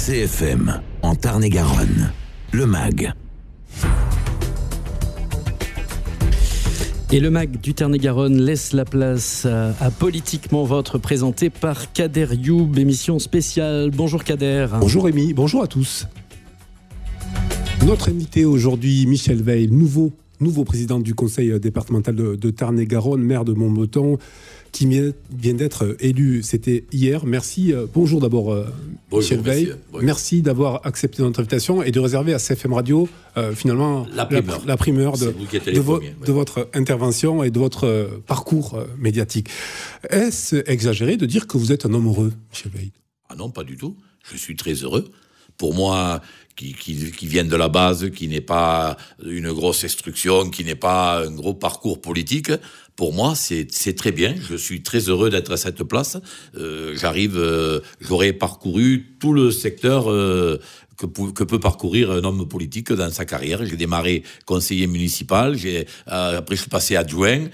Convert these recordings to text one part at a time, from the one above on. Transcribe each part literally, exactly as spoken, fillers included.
C F M, en Tarn-et-Garonne, le M A G. Et le M A G du Tarn-et-Garonne laisse la place à, à Politiquement Votre, présenté par Kader Youb, émission spéciale. Bonjour Kader. Bonjour Rémi, bonjour à tous. Notre invité aujourd'hui, Michel Veil, nouveau, nouveau président du conseil départemental de, de Tarn-et-Garonne, maire de Montbeton, qui vient d'être élu, c'était hier. Merci. Bonjour d'abord bonjour, Michel Veil. Merci, merci d'avoir accepté notre invitation et de réserver à C F M Radio euh, finalement la primeur, la, la primeur de, de, vo- premiers, ouais. de votre intervention et de votre euh, parcours euh, médiatique. Est-ce exagéré de dire que vous êtes un homme heureux, Michel Veil ? Ah non, pas du tout. Je suis très heureux. Pour moi, qui, qui, qui vient de la base, qui n'est pas une grosse instruction, qui n'est pas un gros parcours politique, pour moi, c'est, c'est très bien. Je suis très heureux d'être à cette place. Euh, j'arrive, euh, j'aurais parcouru tout le secteur euh, que, que peut parcourir un homme politique dans sa carrière. J'ai démarré conseiller municipal, j'ai, euh, après je suis passé adjoint,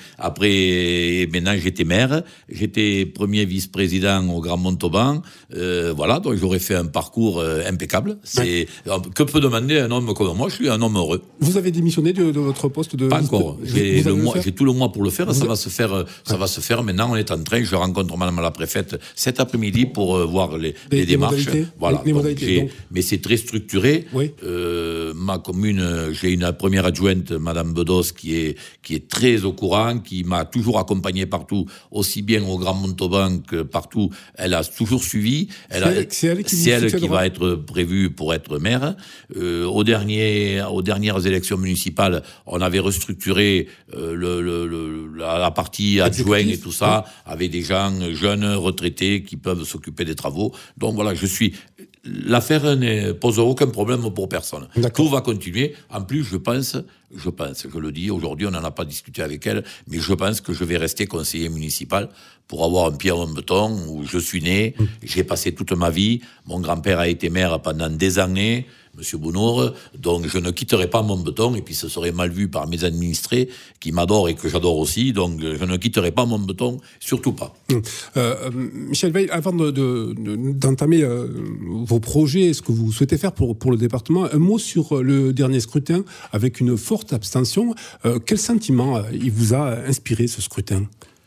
après maintenant j'étais maire, j'étais premier vice-président au Grand Montauban. Euh, voilà, donc j'aurais fait un parcours euh, impeccable. C'est ouais. Que peut demander un homme comme moi? Je suis un homme heureux. Vous avez démissionné de, de votre poste de... Pas encore. J'ai, le mois, j'ai tout le mois pour le faire. Vous ça a... va se faire. Ça ouais. va se faire. Maintenant, on est en train. Je rencontre Madame la préfète cet après-midi pour euh, voir les, les, les démarches. Modalités. Voilà. Les, les modalités, donc, mais c'est très structuré. Oui. Euh, ma commune, j'ai une première adjointe, Madame Bedos, qui est qui est très au courant, qui m'a toujours accompagné partout, aussi bien au Grand Montauban que partout. Elle a toujours suivi. Elle c'est, a, elle, c'est elle qui, c'est elle qui va être prévue pour être maire. Euh, au dernier, aux dernières élections municipales, on avait restructuré euh, le, le, le, la, la partie adjoint et tout ça, oui. avec des gens jeunes, retraités, qui peuvent s'occuper des travaux. Donc voilà, je suis... L'affaire ne pose aucun problème pour personne. D'accord. Tout va continuer. En plus, je pense, je pense, je le dis, aujourd'hui, on n'en a pas discuté avec elle, mais je pense que je vais rester conseiller municipal pour avoir un pied à Montbeton, où je suis né, mmh. j'ai passé toute ma vie. Mon grand-père a été maire pendant des années, Monsieur Bounour, donc je ne quitterai pas Montbeton, et puis ce serait mal vu par mes administrés, qui m'adorent et que j'adore aussi, donc je ne quitterai pas Montbeton, surtout pas. Mmh. Euh, Michel Veil, avant de, de, de, d'entamer euh, vos projets, ce que vous souhaitez faire pour, pour le département, un mot sur le dernier scrutin, avec une forte abstention. Euh, quel sentiment euh, il vous a inspiré, ce scrutin ?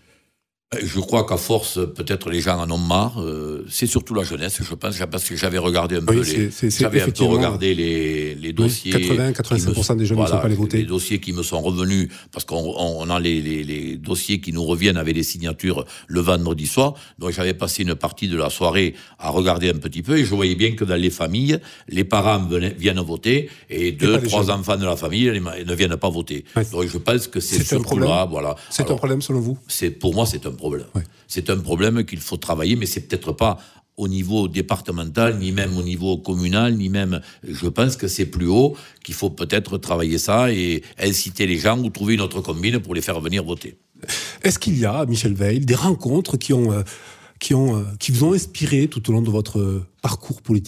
Je crois qu'à force, peut-être les gens en ont marre. Euh, c'est surtout la jeunesse, je pense, parce que j'avais regardé un oui, peu c'est, les, c'est, c'est j'avais un peu regardé les, les dossiers. quatre-vingts à quatre-vingt-cinq pour cent des jeunes voilà, ne sont pas allés voter. Les dossiers qui me sont revenus, parce qu'on on a les, les, les dossiers qui nous reviennent avec les signatures le vendredi soir. Donc j'avais passé une partie de la soirée à regarder un petit peu, et je voyais bien que dans les familles, les parents venaient, viennent voter, et deux, trois jeunes. enfants de la famille les, ne viennent pas voter. Ouais. Donc je pense que c'est, c'est surtout là, voilà. C'est Alors, un problème selon vous? C'est, pour moi, c'est un problème. Ouais. C'est un problème qu'il faut travailler, mais c'est peut-être pas au niveau départemental, ni même au niveau communal, ni même... Je pense que c'est plus haut, qu'il faut peut-être travailler ça et inciter les gens ou trouver une autre combine pour les faire venir voter. Est-ce qu'il y a, Michel Veil, des rencontres qui, ont, euh, qui, ont, euh, qui vous ont inspiré tout au long de votre euh, parcours politique ?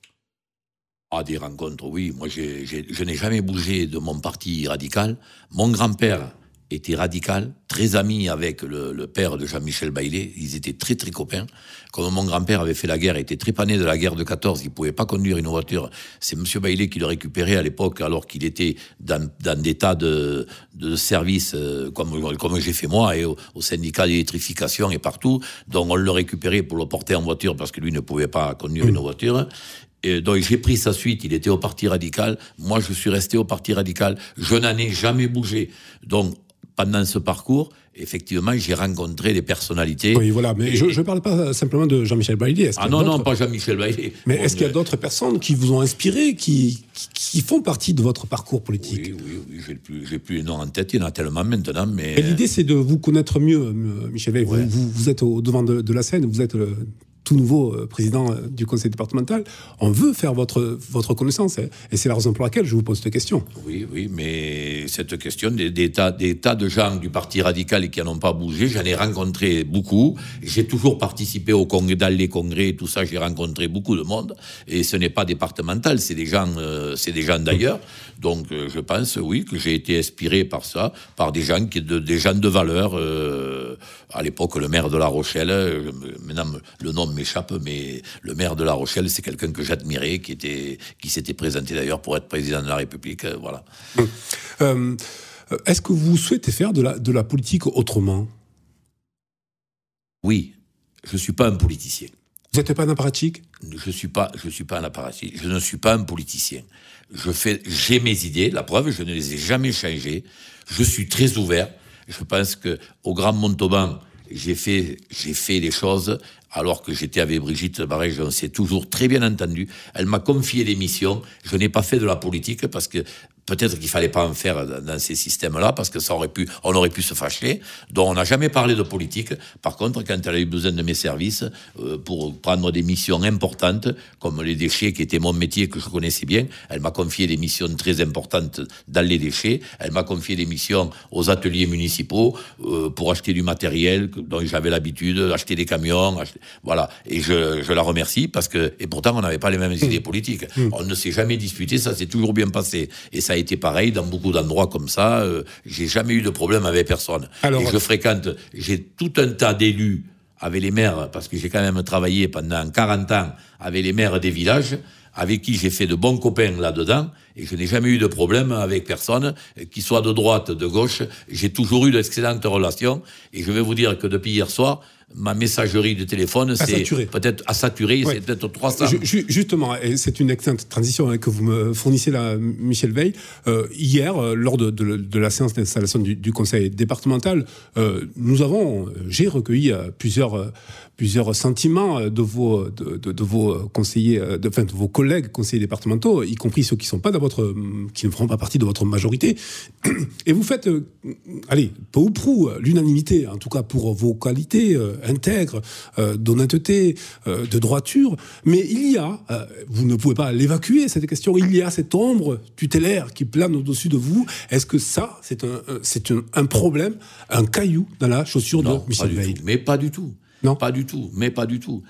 Ah, des rencontres, oui. Moi, j'ai, j'ai, je n'ai jamais bougé de mon parti radical. Mon grand-père était radical, très ami avec le, le père de Jean-Michel Baillet. Ils étaient très, très copains. Comme mon grand-père avait fait la guerre, était trépané de la guerre de quatorze, il pouvait pas conduire une voiture. C'est monsieur Baillet qui le récupérait à l'époque, alors qu'il était dans, dans des tas de, de services, euh, comme, comme j'ai fait moi, et au, au syndicat d'électrification et partout. Donc, on le récupérait pour le porter en voiture, parce que lui ne pouvait pas conduire mmh. une voiture. Et donc j'ai pris sa suite, il était au Parti radical, moi je suis resté au Parti radical, je n'en ai jamais bougé. Donc pendant ce parcours, effectivement, j'ai rencontré des personnalités. Oui, voilà, mais et... je ne parle pas simplement de Jean-Michel Baillet. Ah non, non, pas Jean-Michel Baillet. Mais bon, est-ce qu'il y a d'autres personnes qui vous ont inspiré, qui, qui, qui font partie de votre parcours politique ? Oui, oui, oui, j'ai plus, j'ai plus les noms en tête, il y en a tellement maintenant, mais... Et l'idée, c'est de vous connaître mieux, Michel Veil. Ouais. Vous, vous, vous êtes au devant de, de la scène, vous êtes... Le... tout nouveau euh, président euh, du conseil départemental, on veut faire votre, votre connaissance. Hein, et c'est la raison pour laquelle je vous pose cette question. Oui, oui, mais cette question, des, des, tas, des tas de gens du Parti radical et qui n'en ont pas bougé, j'en ai rencontré beaucoup. J'ai toujours participé au congrès, dans les congrès et tout ça, j'ai rencontré beaucoup de monde. Et ce n'est pas départemental, c'est des gens, euh, c'est des gens d'ailleurs. Donc euh, je pense, oui, que j'ai été inspiré par ça, par des gens, qui, de, des gens de valeur. Euh, à l'époque, le maire de La Rochelle, euh, maintenant le nom m'échappe, mais le maire de La Rochelle, c'est quelqu'un que j'admirais, qui était, qui s'était présenté d'ailleurs pour être président de la République. Euh, voilà. Euh, est-ce que vous souhaitez faire de la, de la politique autrement ? Oui, je ne suis pas un politicien. Vous n'êtes pas un apparatchik ? Je suis pas, je suis pas un apparatchik. Je ne suis pas un politicien. Je fais, j'ai mes idées. La preuve, je ne les ai jamais changées. Je suis très ouvert. Je pense que au Grand Montauban, j'ai fait, j'ai fait les choses alors que j'étais avec Brigitte Barège, on s'est toujours très bien entendu. Elle m'a confié des missions. Je n'ai pas fait de la politique parce que peut-être qu'il fallait pas en faire dans ces systèmes-là, parce que ça aurait pu, on aurait pu se fâcher. Donc, on n'a jamais parlé de politique. Par contre, quand elle a eu besoin de mes services, euh, pour prendre des missions importantes, comme les déchets, qui était mon métier que je connaissais bien, elle m'a confié des missions très importantes dans les déchets. Elle m'a confié des missions aux ateliers municipaux, euh, pour acheter du matériel dont j'avais l'habitude, acheter des camions, acheter, voilà. Et je, je la remercie parce que, et pourtant, on n'avait pas les mêmes idées politiques. Mmh. On ne s'est jamais disputé, ça s'est toujours bien passé. Et ça a été pareil dans beaucoup d'endroits comme ça. Euh, j'ai jamais eu de problème avec personne. Alors, et je fréquente, j'ai tout un tas d'élus avec les maires, parce que j'ai quand même travaillé pendant quarante ans avec les maires des villages, avec qui j'ai fait de bons copains là-dedans, et je n'ai jamais eu de problème avec personne, qu'ils soient de droite, de gauche. J'ai toujours eu d'excellentes relations, et je vais vous dire que depuis hier soir, ma messagerie de téléphone, à c'est saturé. peut-être à saturer, ouais. C'est peut-être trois cents. Je, justement, et c'est une excellente transition hein, que vous me fournissez là, Michel Veil. Euh, hier, euh, lors de, de, de la séance d'installation du, du conseil départemental, euh, nous avons, j'ai recueilli euh, plusieurs, euh, plusieurs sentiments de vos, de, de, de vos conseillers, de, enfin, de vos collègues conseillers départementaux, y compris ceux qui sont pas dans votre, qui ne feront pas partie de votre majorité. Et vous faites, euh, allez, peu ou prou, l'unanimité, en tout cas pour vos qualités euh, intègres, euh, d'honnêteté, euh, de droiture. Mais il y a, euh, vous ne pouvez pas l'évacuer, cette question, il y a cette ombre tutélaire qui plane au-dessus de vous. Est-ce que ça, c'est un, c'est un, un problème, un caillou dans la chaussure non, de Michel Veil ? Mais pas du tout. Non, pas du tout, mais pas du tout.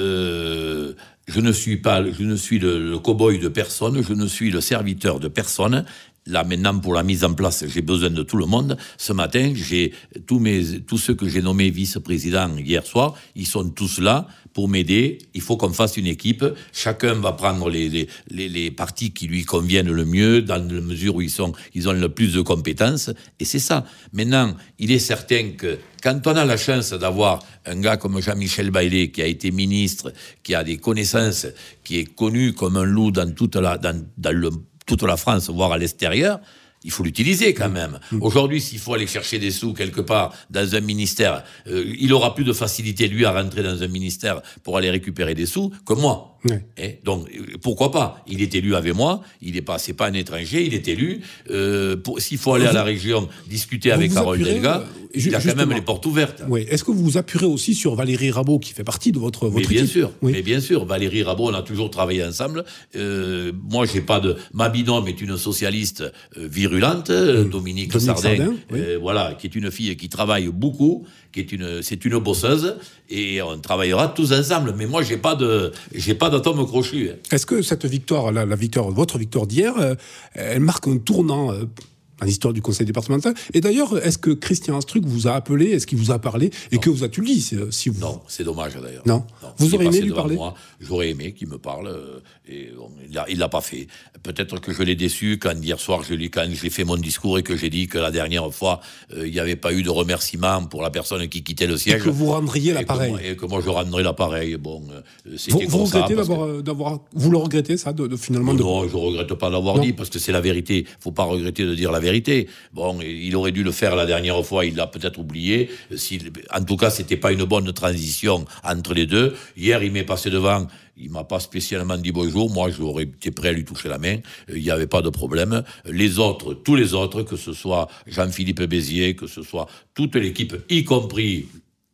Euh, je ne suis pas, je ne suis le, le cow-boy de personne, je ne suis le serviteur de personne. Là, maintenant, pour la mise en place, j'ai besoin de tout le monde. Ce matin, j'ai tous mes, tous ceux que j'ai nommés vice-présidents hier soir, ils sont tous là pour m'aider. Il faut qu'on fasse une équipe. Chacun va prendre les, les, les, les parties qui lui conviennent le mieux, dans la mesure où ils sont, ils ont le plus de compétences. Et c'est ça. Maintenant, il est certain que quand on a la chance d'avoir un gars comme Jean-Michel Baillet, qui a été ministre, qui a des connaissances, qui est connu comme un loup dans toute la, dans, dans le, toute la France, voire à l'extérieur, il faut l'utiliser quand même. Mmh. Aujourd'hui, s'il faut aller chercher des sous quelque part dans un ministère, euh, il aura plus de facilité, lui, à rentrer dans un ministère pour aller récupérer des sous que moi. Mmh. Et donc, pourquoi pas ? Il est élu avec moi, il est pas, c'est pas un étranger, il est élu. Euh, pour, s'il faut aller à la région discuter avec Carole Delga, euh, il y a quand même les portes ouvertes. Oui. Est-ce que vous vous appuyez aussi sur Valérie Rabault, qui fait partie de votre, votre mais bien équipe ? sûr, oui. Mais bien sûr, Valérie Rabault, on a toujours travaillé ensemble. Euh, moi, j'ai pas de... Ma binôme est une socialiste euh, virulente, mmh. Dominique, Dominique Sardin, Sardin oui. euh, voilà, qui est une fille qui travaille beaucoup, qui est une, c'est une bosseuse, et on travaillera tous ensemble. Mais moi, j'ai pas de, j'ai pas d'atome crochu. Est-ce que cette victoire, la, la victoire, votre victoire d'hier, euh, elle marque un tournant euh, dans l'histoire du conseil départemental ? Et d'ailleurs, est-ce que Christian Astruc vous a appelé ? Est-ce qu'il vous a parlé ? Et non. Que vous a-t-il dit si, si vous... Non, c'est dommage d'ailleurs. Non, non. Vous auriez aimé lui parler ? Moi, j'aurais aimé qu'il me parle, euh, et bon, il l'a, il l'a pas fait. Peut-être que je l'ai déçu quand hier soir, je lui, quand j'ai fait mon discours et que j'ai dit que la dernière fois, euh, il n'y avait pas eu de remerciement pour la personne qui quittait le siège. Et que vous rendriez l'appareil. Et que, et que moi, je rendrais l'appareil. Bon, euh, c'était vous, vous comme regrettez ça, d'avoir, que... d'avoir, vous le regrettez ça, de, de finalement. Non, de... non, je regrette pas d'avoir non. dit parce que c'est la vérité. Faut pas regretter de dire la vérité. Bon, il aurait dû le faire la dernière fois, il l'a peut-être oublié. S'il, en tout cas, c'était pas une bonne transition entre les deux. Hier, il m'est passé devant. Il m'a pas spécialement dit bonjour. Moi, j'aurais été prêt à lui toucher la main. Il n'y avait pas de problème. Les autres, tous les autres, que ce soit Jean-Philippe Béziers, que ce soit toute l'équipe, y compris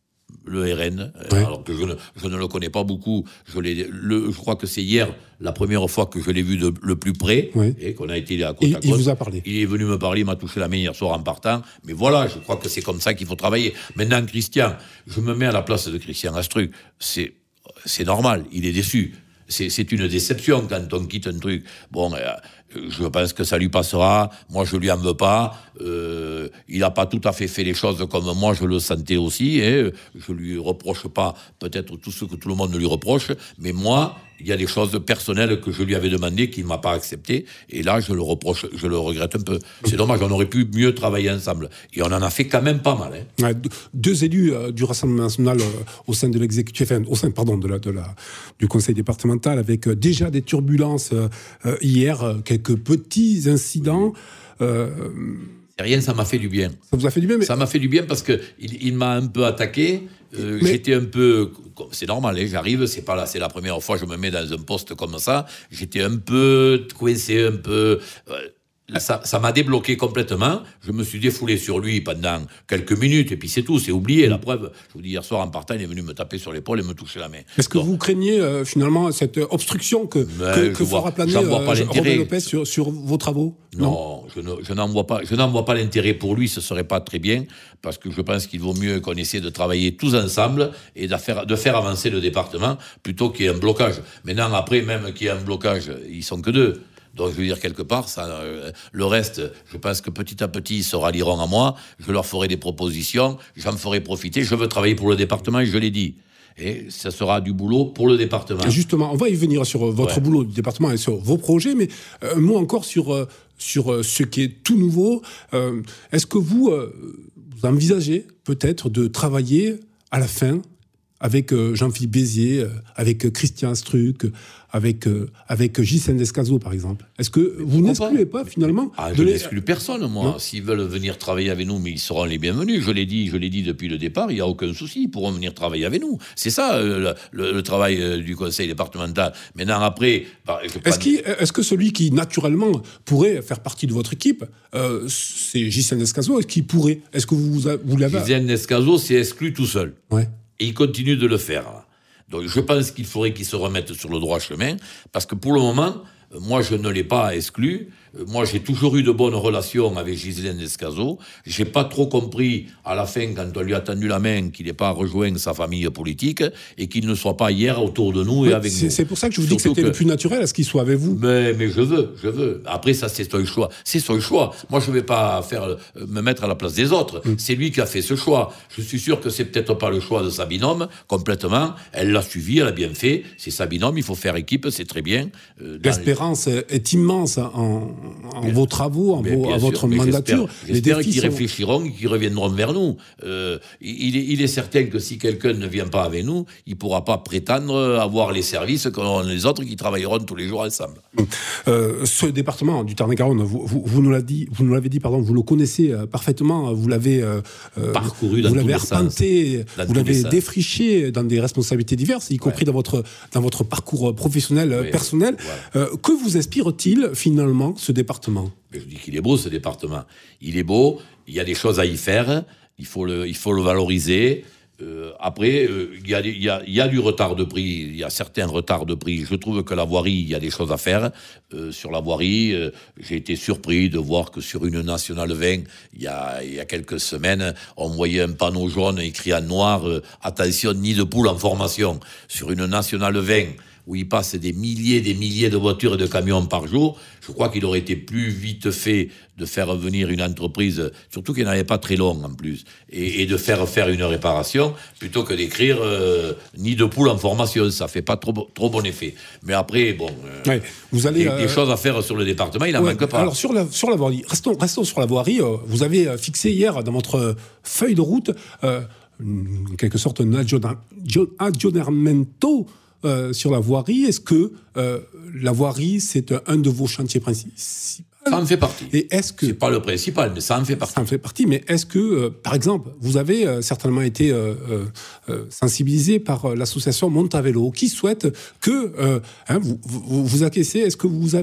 le R N, ouais. alors que je ne, je ne le connais pas beaucoup. Je, l'ai, le, je crois que c'est hier la première fois que je l'ai vu de, le plus près, ouais. et qu'on a été à côte et à côte. Il vous a parlé. Il est venu me parler, il m'a touché la main hier soir en partant. Mais voilà, je crois que c'est comme ça qu'il faut travailler. Maintenant, Christian, je me mets à la place de Christian Astruc. C'est, c'est normal, il est déçu. c'est, c'est une déception quand on quitte un truc. Bon, euh, je pense que ça lui passera. Moi, je lui en veux pas. Euh, il n'a pas tout à fait fait les choses comme moi, je le sentais aussi. Et je lui reproche pas peut-être tout ce que tout le monde lui reproche. Mais moi, il y a des choses personnelles que je lui avais demandé qu'il ne m'a pas accepté. Et là, je le reproche, je le regrette un peu. C'est dommage, on aurait pu mieux travailler ensemble. Et on en a fait quand même pas mal. Hein. Ouais, deux élus euh, du Rassemblement national euh, au sein de l'exécutif, enfin, au sein, pardon, de la, de la, du conseil départemental, avec euh, déjà des turbulences euh, euh, hier, euh, quelques petits incidents. Euh, C'est rien, ça m'a fait du bien. Ça vous a fait du bien, mais... Ça m'a fait du bien parce que il, il m'a un peu attaqué. Euh, mais... J'étais un peu, c'est normal, hein, j'arrive, c'est pas là, c'est la première fois que je me mets dans un poste comme ça. J'étais un peu coincé, un peu. Euh, Ça, ça m'a débloqué complètement. Je me suis défoulé sur lui pendant quelques minutes, et puis c'est tout, c'est oublié. La preuve, je vous dis, hier soir en partant, il est venu me taper sur l'épaule et me toucher la main. Est-ce que Donc, vous craignez euh, finalement cette obstruction que, que, que fera planer euh, Robin Lopez sur, sur vos travaux? Non, non je, ne, je n'en vois pas. Je n'en vois pas l'intérêt pour lui. Ce serait pas très bien, parce que je pense qu'il vaut mieux qu'on essaie de travailler tous ensemble et de faire, de faire avancer le département plutôt qu'il y ait un blocage. Maintenant, après, même qu'il y ait un blocage, ils sont que deux. Donc, je veux dire, quelque part, ça, euh, le reste, je pense que petit à petit, ils se rallieront à moi. Je leur ferai des propositions, j'en ferai profiter. Je veux travailler pour le département, et je l'ai dit. Et ça sera du boulot pour le département. Justement, on va y venir sur votre ouais. boulot du département et sur vos projets, mais un mot encore sur, euh, sur euh, ce qui est tout nouveau. Euh, est-ce que vous, euh, vous envisagez peut-être de travailler à la fin avec euh, Jean-Philippe Béziers, euh, avec euh, Christian Struck, euh, avec, euh, avec Ghislaine Descazaux, par exemple. Est-ce que vous n'excluez pas, finalement ah, Je les... n'exclus personne, moi. Non. S'ils veulent venir travailler avec nous, mais ils seront les bienvenus. Je l'ai dit, je l'ai dit depuis le départ, il n'y a aucun souci. Ils pourront venir travailler avec nous. C'est ça, euh, le, le travail euh, du conseil départemental. Maintenant, après... Bah, je est-ce, qui, est-ce que celui qui, naturellement, pourrait faire partie de votre équipe, euh, c'est Ghislaine Descazaux? Est-ce qu'il pourrait? Est-ce que vous, vous l'avez... Ghislaine Descazaux s'est exclu tout seul. Ouais. Et il continue de le faire. Donc je pense qu'il faudrait qu'il se remette sur le droit chemin, parce que pour le moment, moi je ne l'ai pas exclu. Moi j'ai toujours eu de bonnes relations avec Ghislaine Descazaux. J'ai pas trop compris à la fin, quand on lui a tendu la main, qu'il n'ait pas rejoint sa famille politique et qu'il ne soit pas hier autour de nous et mais avec c'est, nous. C'est pour ça que je vous Surtout dis que c'était que... le plus naturel à ce qu'il soit avec vous. Mais, mais je veux, je veux. Après ça c'est son choix. C'est son choix. Moi je vais pas faire, me mettre à la place des autres. Mm. C'est lui qui a fait ce choix. Je suis sûr que c'est peut-être pas le choix de sa binôme, complètement. Elle l'a suivi, elle a bien fait. C'est sa binôme, il faut faire équipe, c'est très bien. Euh, L'espérance les... est immense en... en vos travaux, en vos, à votre sûr, mandature. J'espère, j'espère qu'ils sont... réfléchiront et qu'ils reviendront vers nous. Euh, il, est, il est certain que si quelqu'un ne vient pas avec nous, il ne pourra pas prétendre avoir les services qu'ont les autres qui travailleront tous les jours ensemble. Euh, ce département du Tarn-et-Garonne, vous, vous, vous, nous l'avez dit, vous nous l'avez dit, pardon, vous le connaissez euh, parfaitement, vous l'avez euh, parcouru, dans vous l'avez arpenté, vous l'avez défriché dans des responsabilités diverses, y compris ouais. dans votre dans votre parcours professionnel oui, personnel. Voilà. Euh, que vous inspire-t-il finalement ce département? Je dis qu'il est beau, ce département. Il est beau, il y a des choses à y faire, il faut le, il faut le valoriser. Euh, après, euh, il, y a, il, y a, il y a du retard de prix, il y a certains retards de prix. Je trouve que la voirie, il y a des choses à faire. Euh, sur la voirie, euh, j'ai été surpris de voir que sur une Nationale vingt, il y a, il y a quelques semaines, on voyait un panneau jaune écrit en noir euh, « Attention, nid de poule en formation ». Sur une Nationale vingt, où il passe des milliers et des milliers de voitures et de camions par jour, je crois qu'il aurait été plus vite fait de faire venir une entreprise, surtout qu'elle n'avait pas très long en plus, et, et de faire faire une réparation, plutôt que d'écrire euh, « nid de poule en formation ». Ça ne fait pas trop, trop bon effet. Mais après, bon, euh, ouais, vous allez, des, euh... des choses à faire sur le département, il n'en ouais, manque pas. Alors sur la, sur la voirie, restons, restons sur la voirie. Euh, vous avez fixé hier dans votre feuille de route, euh, en quelque sorte, un aggiornamento Euh, sur la voirie. Est-ce que euh, la voirie, c'est un, un de vos chantiers principaux? Ça en fait partie. Et est-ce que... C'est pas le principal, mais ça en fait partie. Ça en fait partie, mais est-ce que, euh, par exemple, vous avez euh, certainement été euh, euh, sensibilisé par euh, l'association Montavélo, qui souhaite que euh, hein, vous, vous, vous acquiescez, est-ce que vous avez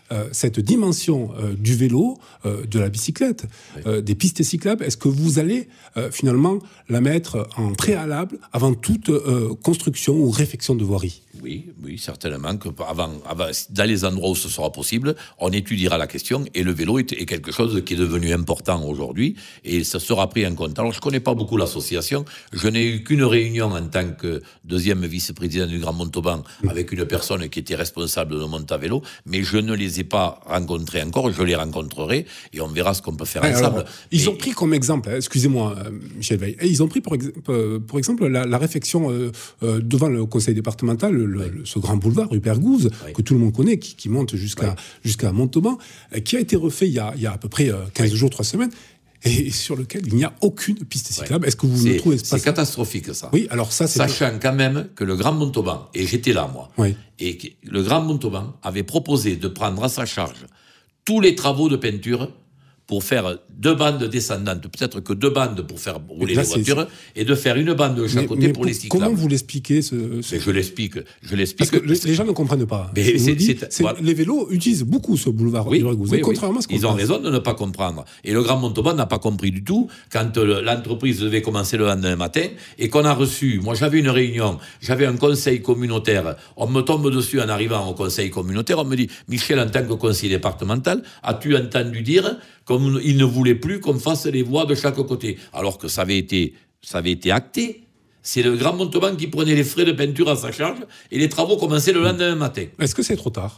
euh, cette dimension euh, du vélo, euh, de la bicyclette, oui. euh, des pistes cyclables, est-ce que vous allez euh, finalement la mettre en préalable avant toute euh, construction ou réfection de voirie ? Oui, oui, certainement que avant, avant, dans les endroits où ce sera possible, on étudiera la question et le vélo est, est quelque chose qui est devenu important aujourd'hui et ça sera pris en compte. Alors, je ne connais pas beaucoup l'association. Je n'ai eu qu'une réunion en tant que deuxième vice-président du Grand Montauban avec une personne qui était responsable de Montavélo, mais je ne les ai pas rencontrés encore. Je les rencontrerai et on verra ce qu'on peut faire ouais, ensemble. Alors, ils et... ont pris comme exemple, excusez-moi, euh, Michel Veil, ils ont pris pour, ex- pour exemple la, la réflexion euh, euh, devant le conseil départemental, le, le, oui. ce grand boulevard, Rupert Gouze, oui. que tout le monde connaît, qui, qui monte jusqu'à, oui. jusqu'à Montauban, euh, qui a été refait il y a, il y a à peu près euh, quinze oui. jours, trois semaines. Et sur lequel il n'y a aucune piste cyclable. Ouais. Est-ce que vous c'est, me trouvez C'est catastrophique, ça. Oui, alors ça, c'est... Sachant quand même que le Grand Montauban, et j'étais là, moi, oui. et que le Grand Montauban avait proposé de prendre à sa charge tous les travaux de peinture pour faire deux bandes descendantes, peut-être que deux bandes pour faire rouler là, les voitures, c'est... et de faire une bande de chaque mais, côté mais pour, pour les cyclables. Comment vous l'expliquez ce, ce... Je l'explique, je l'explique. Parce que les, les gens ne comprennent pas. Mais c'est, dit, c'est, c'est, voilà. Les vélos utilisent beaucoup ce boulevard oui, Rupert Gouze, oui, contrairement oui. à ce qu'on Ils ont pense. raison de ne pas comprendre. Et le Grand Montauban n'a pas compris du tout quand le, l'entreprise devait commencer le lendemain matin et qu'on a reçu, moi j'avais une réunion, j'avais un conseil communautaire, on me tombe dessus en arrivant au conseil communautaire, on me dit, Michel, en tant que conseiller départemental, as-tu entendu dire comme il ne voulait plus qu'on fasse les voies de chaque côté, alors que ça avait été, ça avait été acté. C'est le Grand Montauban qui prenait les frais de peinture à sa charge et les travaux commençaient le lendemain matin. Est-ce que c'est trop tard ?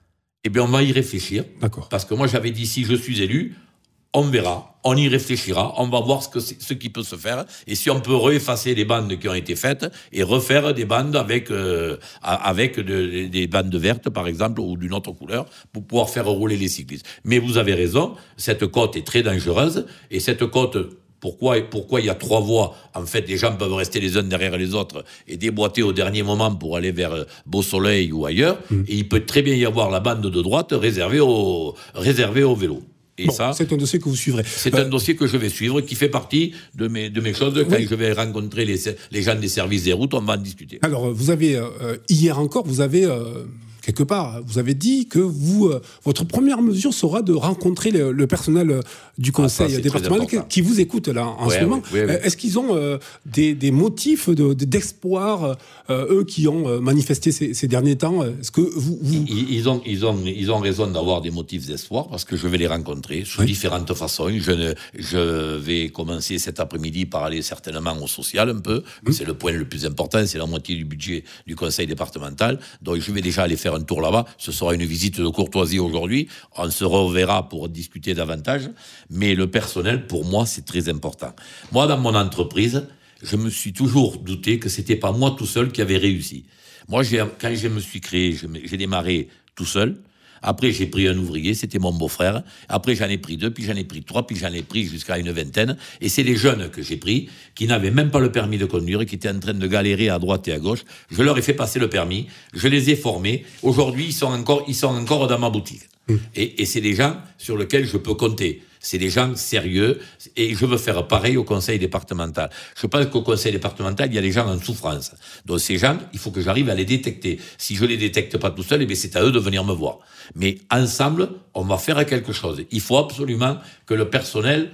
Eh bien, on va y réfléchir. D'accord. Parce que moi, j'avais dit, si je suis élu, on verra, on y réfléchira, on va voir ce, que ce qui peut se faire, et si on peut réeffacer les bandes qui ont été faites, et refaire des bandes avec, euh, avec de, des bandes vertes, par exemple, ou d'une autre couleur, pour pouvoir faire rouler les cyclistes. Mais vous avez raison, cette côte est très dangereuse, et cette côte, pourquoi, pourquoi il y a trois voies? En fait, les gens peuvent rester les uns derrière les autres, et déboîter au dernier moment pour aller vers Beau Soleil ou ailleurs, mmh. et il peut très bien y avoir la bande de droite réservée au, réservée au vélo. Et bon, ça, c'est un dossier que vous suivrez. C'est euh... un dossier que je vais suivre, qui fait partie de mes, de mes choses. Quand oui. je vais rencontrer les, les gens des services des routes, on va en discuter. Alors, vous avez, euh, hier encore, vous avez, euh, quelque part, vous avez dit que vous, euh, votre première mesure sera de rencontrer le, le personnel du conseil ah, ça, départemental qui, qui vous écoute là en ouais, ce moment. Oui, oui, oui. Est-ce qu'ils ont euh, des, des motifs de, de, d'espoir, euh, eux qui ont euh, manifesté ces, ces derniers temps? Est-ce que vous, vous... Ils, ils, ont, ils, ont, ils ont raison d'avoir des motifs d'espoir parce que je vais les rencontrer sous oui. différentes façons. Je, ne, je vais commencer cet après-midi par aller certainement au social un peu. Mmh. C'est le point le plus important, c'est la moitié du budget du conseil départemental. Donc je vais déjà aller faire un tour là-bas. Ce sera une visite de courtoisie aujourd'hui. On se reverra pour discuter davantage. Mais le personnel, pour moi, c'est très important. Moi, dans mon entreprise, je me suis toujours douté que c'était pas moi tout seul qui avait réussi. Moi, j'ai, quand je me suis créé, je, j'ai démarré tout seul. Après, j'ai pris un ouvrier, c'était mon beau-frère. Après, j'en ai pris deux, puis j'en ai pris trois, puis j'en ai pris jusqu'à une vingtaine. Et c'est les jeunes que j'ai pris, qui n'avaient même pas le permis de conduire, qui étaient en train de galérer à droite et à gauche. Je leur ai fait passer le permis, je les ai formés. Aujourd'hui, ils sont encore, ils sont encore dans ma boutique. Mmh. Et, et c'est des gens sur lesquels je peux compter. C'est des gens sérieux et je veux faire pareil au conseil départemental. Je pense qu'au conseil départemental, il y a des gens en souffrance. Donc ces gens, il faut que j'arrive à les détecter. Si je les détecte pas tout seul, eh bien c'est à eux de venir me voir. Mais ensemble, on va faire quelque chose. Il faut absolument que le personnel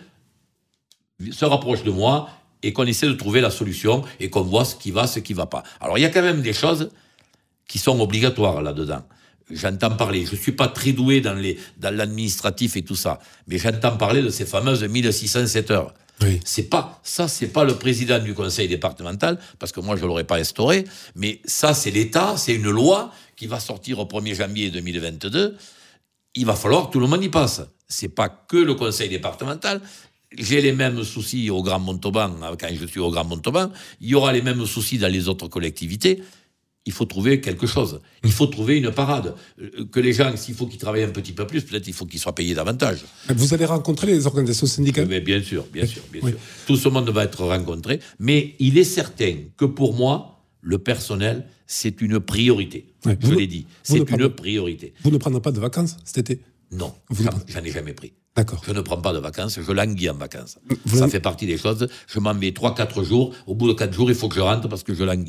se rapproche de moi et qu'on essaie de trouver la solution et qu'on voit ce qui va, ce qui va pas. Alors il y a quand même des choses qui sont obligatoires là-dedans. J'entends parler, je suis pas très doué dans les, dans l'administratif et tout ça, mais j'entends parler de ces fameuses mille six cent sept heures. Oui. C'est pas, ça, c'est pas le président du conseil départemental, parce que moi, je l'aurais pas instauré, mais ça, c'est l'État, c'est une loi qui va sortir au premier janvier deux mille vingt-deux. Il va falloir que tout le monde y passe. C'est pas que le conseil départemental. J'ai les mêmes soucis au Grand Montauban, quand je suis au Grand Montauban. Il y aura les mêmes soucis dans les autres collectivités. Il faut trouver quelque chose. Il faut trouver une parade. Que les gens, s'il faut qu'ils travaillent un petit peu plus, peut-être il faut qu'ils soient payés davantage. Vous allez rencontrer les organisations syndicales ? Mais bien sûr, bien sûr, bien oui. sûr. Tout ce monde va être rencontré. Mais il est certain que pour moi, le personnel, c'est une priorité. Oui. Je vous l'ai dit, c'est une prendrez, priorité. Vous ne prendrez pas de vacances cet été ? Non, j'en, j'en ai jamais pris. D'accord. Je ne prends pas de vacances, je languis en vacances. Vous Ça en... fait partie des choses. Je m'en vais trois quatre jours. Au bout de quatre jours, il faut que je rentre parce que je languis.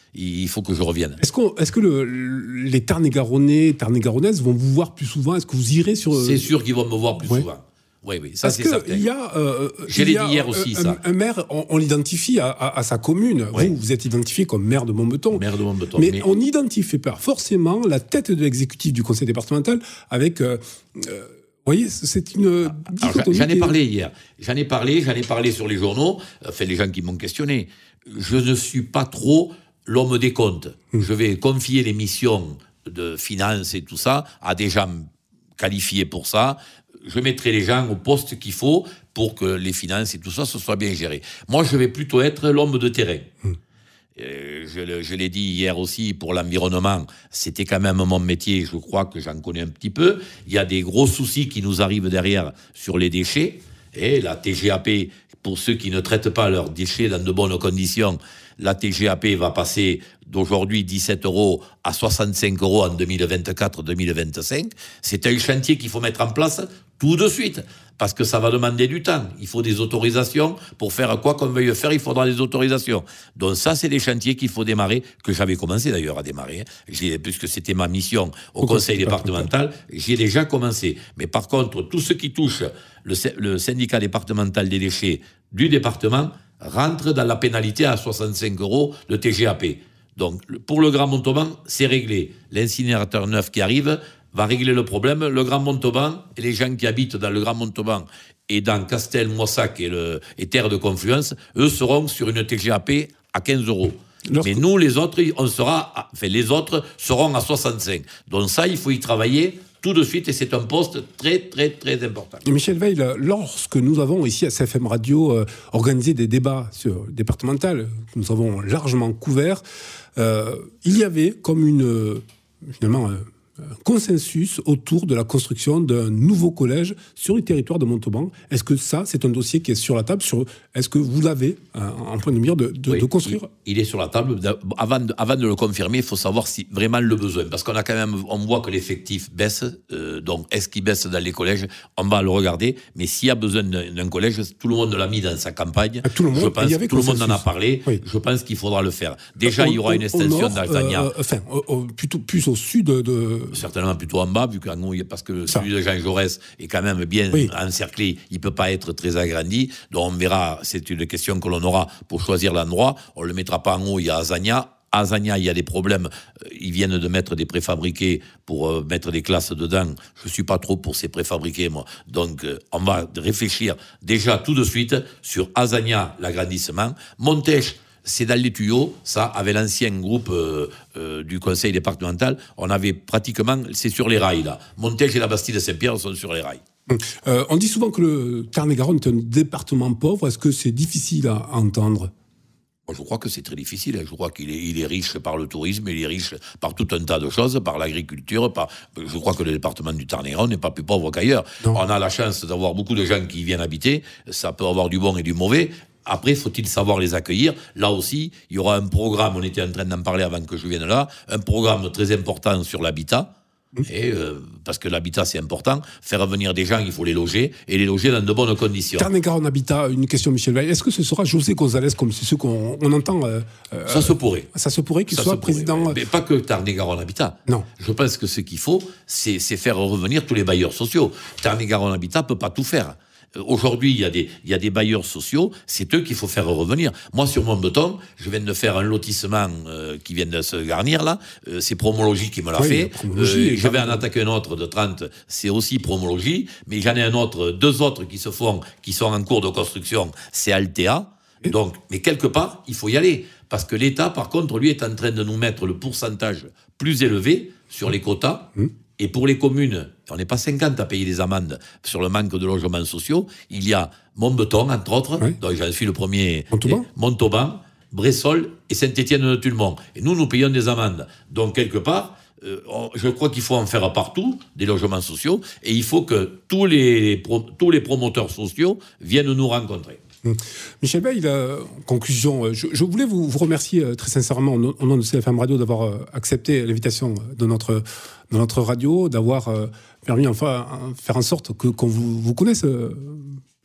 il faut que je revienne. Est-ce, qu'on, est-ce que le, les Tarn-et-Garonnais, Tarn-et-Garonnaises vont vous voir plus souvent? Est-ce que vous irez sur... C'est sûr qu'ils vont me voir plus ouais. souvent. Oui, oui, ça Parce c'est que certain. Il y a, euh, Je l'ai dit hier aussi, un, ça. Un maire, on, on l'identifie à, à, à sa commune. Oui. Vous, vous êtes identifié comme maire de Montbeton. Maire de Montbeton. Mais, mais on n'identifie pas forcément la tête de l'exécutif du conseil départemental avec... Euh, euh, vous voyez, c'est une dichotomie. J'en ai parlé hier. J'en ai parlé, j'en ai parlé sur les journaux. Enfin, les gens qui m'ont questionné. Je ne suis pas trop l'homme des comptes. Mmh. Je vais confier les missions de finances et tout ça à des gens qualifiés pour ça. Je mettrai les gens au poste qu'il faut pour que les finances et tout ça, ce soit bien géré. Moi, je vais plutôt être l'homme de terrain. Mmh. Euh, je, le, je l'ai dit hier aussi, pour l'environnement, c'était quand même mon métier, je crois que j'en connais un petit peu. Il y a des gros soucis qui nous arrivent derrière sur les déchets. Et la T G A P, pour ceux qui ne traitent pas leurs déchets dans de bonnes conditions, la T G A P va passer d'aujourd'hui dix-sept euros à soixante-cinq euros en deux mille vingt-quatre deux mille vingt-cinq. C'est un chantier qu'il faut mettre en place tout de suite, parce que ça va demander du temps. Il faut des autorisations. Pour faire quoi qu'on veuille faire, il faudra des autorisations. Donc ça, c'est des chantiers qu'il faut démarrer, que j'avais commencé d'ailleurs à démarrer, hein. Puisque c'était ma mission au, au conseil départemental, j'y ai déjà commencé. Mais par contre, tout ce qui touche le, le syndicat départemental des déchets du département rentre dans la pénalité à soixante-cinq euros de T G A P. Donc, pour le Grand Montauban, c'est réglé. L'incinérateur neuf qui arrive va régler le problème. Le Grand Montauban et les gens qui habitent dans le Grand Montauban et dans Castel, Moissac et, le, et Terre de Confluence, eux seront sur une T G A P à quinze euros. Lorsque... Mais nous, les autres, on sera, à, enfin, les autres seront à soixante-cinq. Donc ça, il faut y travailler tout de suite, et c'est un poste très, très, très important. Et Michel Veil, lorsque nous avons ici à C F M Radio euh, organisé des débats sur départemental, que nous avons largement couverts, euh, il y avait comme une, euh, finalement, un, un consensus autour de la construction d'un nouveau collège sur le territoire de Montauban. Est-ce que ça, c'est un dossier qui est sur la table sur, est-ce que vous l'avez euh, en point de mire de, de, oui, de construire il, il est sur la table. Avant de, avant de le confirmer, il faut savoir si vraiment le besoin. Parce qu'on a quand même, on voit que l'effectif baisse. Euh, donc, est-ce qu'il baisse dans les collèges? On va le regarder. Mais s'il y a besoin d'un, d'un collège, tout le monde l'a mis dans sa campagne. À tout le monde, je pense, il y avait tout le monde en a parlé. Oui. Je pense qu'il faudra le faire. Déjà, on, il y aura une extension d'Altania. Euh, enfin, euh, plutôt plus au sud de... Certainement plutôt en bas, vu qu'en haut, parce que ça. Celui de Jean Jaurès est quand même bien oui. encerclé. Il ne peut pas être très agrandi. Donc, on verra. C'est une question que l'on aura pour choisir l'endroit. On ne le mettra pas en haut, il y a Azania. À Azania, il y a des problèmes. Ils viennent de mettre des préfabriqués pour euh, mettre des classes dedans. Je ne suis pas trop pour ces préfabriqués, moi. Donc, euh, on va réfléchir déjà tout de suite sur Azania, l'agrandissement. Montèche, c'est dans les tuyaux. Ça, avec l'ancien groupe euh, euh, du conseil départemental, on avait pratiquement... C'est sur les rails, là. Montèche et la Bastide-Saint-Pierre sont sur les rails. Euh, on dit souvent que le Tarn-et-Garonne est un département pauvre. Est-ce que c'est difficile à entendre ? Je crois que c'est très difficile. Je crois qu'il est, il est riche par le tourisme, il est riche par tout un tas de choses, par l'agriculture. Par... Je crois que le département du Tarn-et-Garonne n'est pas plus pauvre qu'ailleurs. Non. On a la chance d'avoir beaucoup de gens qui y viennent habiter. Ça peut avoir du bon et du mauvais. Après, faut-il savoir les accueillir. Là aussi, il y aura un programme, on était en train d'en parler avant que je vienne là, un programme très important sur l'habitat. Et euh, parce que l'habitat c'est important, faire venir des gens, il faut les loger et les loger dans de bonnes conditions. Tarn-et-Garonne Habitat, une question Michel Veil. Est-ce que ce sera José González comme c'est ce qu'on on entend euh, Ça se pourrait. Ça se pourrait qu'il ça soit président. Mais, mais pas que Tarn-et-Garonne Habitat. Non. Je pense que ce qu'il faut, c'est, c'est faire revenir tous les bailleurs sociaux. Tarn-et-Garonne Habitat peut pas tout faire. Aujourd'hui, il y a des, il y a des bailleurs sociaux, c'est eux qu'il faut faire revenir. Moi, sur Montbeton, je viens de faire un lotissement euh, qui vient de se garnir, là. Euh, c'est Promologie qui me l'a oui, fait. Euh, je vais en attaquer un autre de trente, c'est aussi Promologie. Mais j'en ai un autre, deux autres qui se font, qui sont en cours de construction, c'est Altea. Donc, mais quelque part, il faut y aller. Parce que l'État, par contre, lui, est en train de nous mettre le pourcentage plus élevé sur les quotas. Mmh. Et pour les communes, on n'est pas cinquante à payer des amendes sur le manque de logements sociaux. Il y a Montbeton, entre autres, oui. dont j'en suis le premier, Montauban, Montauban Bressol et Saint-Étienne-de-Tulmont. Et nous, nous payons des amendes. Donc, quelque part, euh, on, je crois qu'il faut en faire partout, des logements sociaux, et il faut que tous les, pro, tous les promoteurs sociaux viennent nous rencontrer. Michel Veil, en conclusion, je, je voulais vous, vous remercier euh, très sincèrement au, au nom de C F M Radio d'avoir euh, accepté l'invitation de notre, de notre radio, d'avoir euh, permis enfin faire en sorte que, qu'on vous, vous connaisse euh,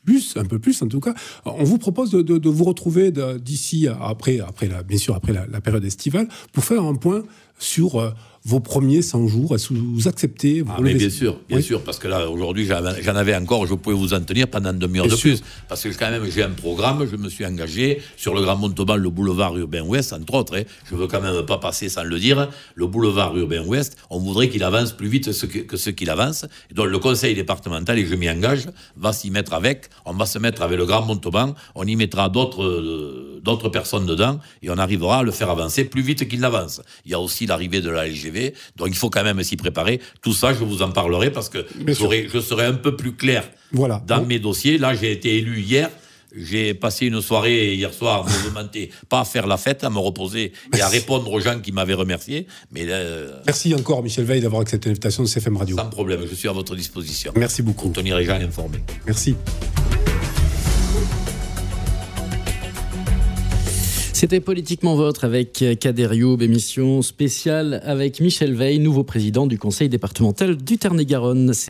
plus, un peu plus en tout cas. On vous propose de, de, de vous retrouver de, d'ici, après, après la, bien sûr après la, la période estivale, pour faire un point sur euh, vos premiers cent jours. Est-ce que vous acceptez vous ah, mais bien laissez... sûr, bien oui. sûr, parce que là, aujourd'hui, j'en avais encore, je pouvais vous en tenir pendant une demi-heure de plus. Parce que quand même, j'ai un programme, je me suis engagé sur le Grand Montauban, le boulevard urbain ouest, entre autres. Hein, je veux quand même pas passer sans le dire. Le boulevard urbain ouest, on voudrait qu'il avance plus vite que, que ce qu'il avance. Et donc, le conseil départemental, et je m'y engage, va s'y mettre avec. On va se mettre avec le Grand Montauban. On y mettra d'autres, euh, d'autres personnes dedans. Et on arrivera à le faire avancer plus vite qu'il n'avance. Il y a aussi l'arrivée de la L G V. Donc, il faut quand même s'y préparer. Tout ça, je vous en parlerai parce que je serai un peu plus clair voilà. dans bon. mes dossiers. Là, j'ai été élu hier. J'ai passé une soirée hier soir, mouvementée, pas à faire la fête, à me reposer Merci. et à répondre aux gens qui m'avaient remercié. Mais euh, Merci encore, Michel Veil, d'avoir accepté l'invitation de C F M Radio. Sans problème, je suis à votre disposition. Merci beaucoup. Pour tenir les gens informés. Merci. C'était Politiquement Votre avec Kader Youb, émission spéciale avec Michel Veil, nouveau président du conseil départemental du Tarn-et-Garonne.